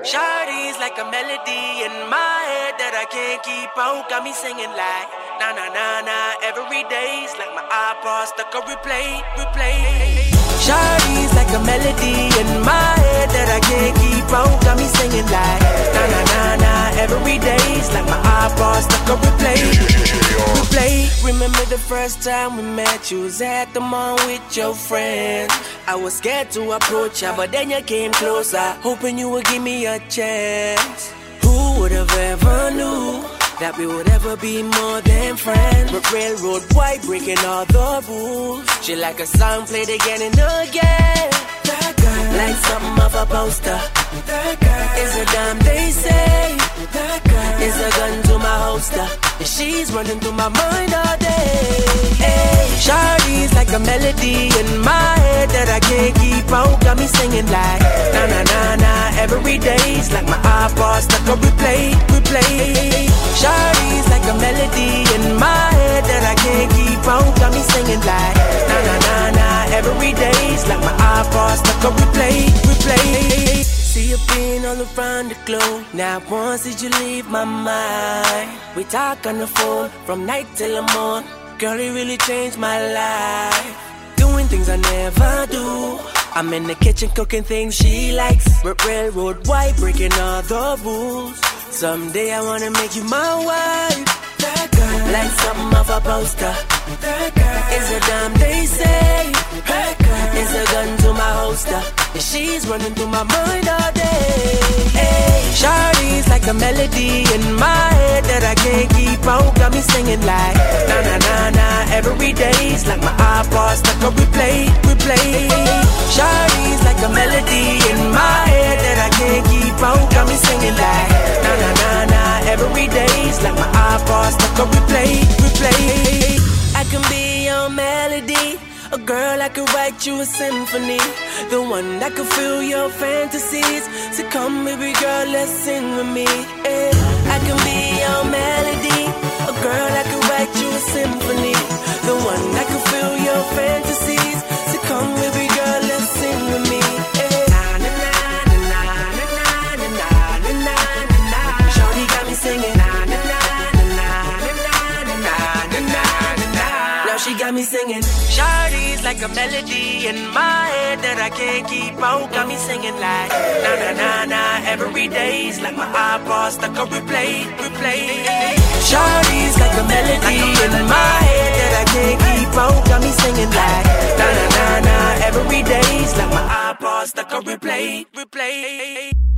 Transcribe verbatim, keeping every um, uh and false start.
Shawty's like a melody in my head that I can't keep out. Got me singing like na na na na every day's like my iPod stuck on replay, replay. Shawty's like a melody in my head that I can't keep out. Got me singing like na na na na every day's like my iPod stuck on replay, replay. Remember the first time we met? You was at the mall with your friends. I was scared to approach ya, but then you came closer, hoping you would give me a chance. Who would have ever knew that we would ever be more than friends? But railroad white breaking all the rules. She like a song played again and again. That girl, like something of a poster. That girl is a dime, they say. That girl is a gun to my holster, and she's running through my mind all day. Hey, Shawty's like a melody in my head that I can't keep out. Got me singing like na na na na every day's like my iPod stuck on replay, replay. Shawty's like a melody in my head that I can't keep out. Got me singing like na na na na every day's like my iPod stuck on replay, replay. See you being all around the globe. Not once did you leave my mind. We talk on the phone from night till the morning. Girl, it really changed my life. Doing things I never do. I'm in the kitchen cooking things she likes. Railroad white breaking all the rules. Someday I wanna make you my wife. That girl, like something of a poster. That girl is a dime, they say. That girl is a gun to my holster, and she's running through my mind all day. Hey, Shawty's like a melody in my head that I can't keep out. Got me singing like na na na na every day's like my iPod stuck on replay, replay. Shawty's like a melody in my head that I can't keep out. Got me singing like na na na na every day's like my iPod stuck on replay, replay. I can be your melody, a girl I could write you a symphony, the one that could fill your fantasies. So come baby girl, let's sing with me. Yeah. I can be your melody, a girl I could write you a symphony, the one that could fill your fantasies. So come baby girl, let's sing with me. Yeah. Na na na na na na na na na na. Shawty got me singing na na na na na na na na na. Now she got me singing. Shawty's like a melody in my head that I can't keep out. Got me singing like na na na na every day's like my iPod stuck on replay, replay. Shawty's like a melody in my head that I can't keep out. Got me singing like na na na na every day's like my iPod stuck on replay, replay.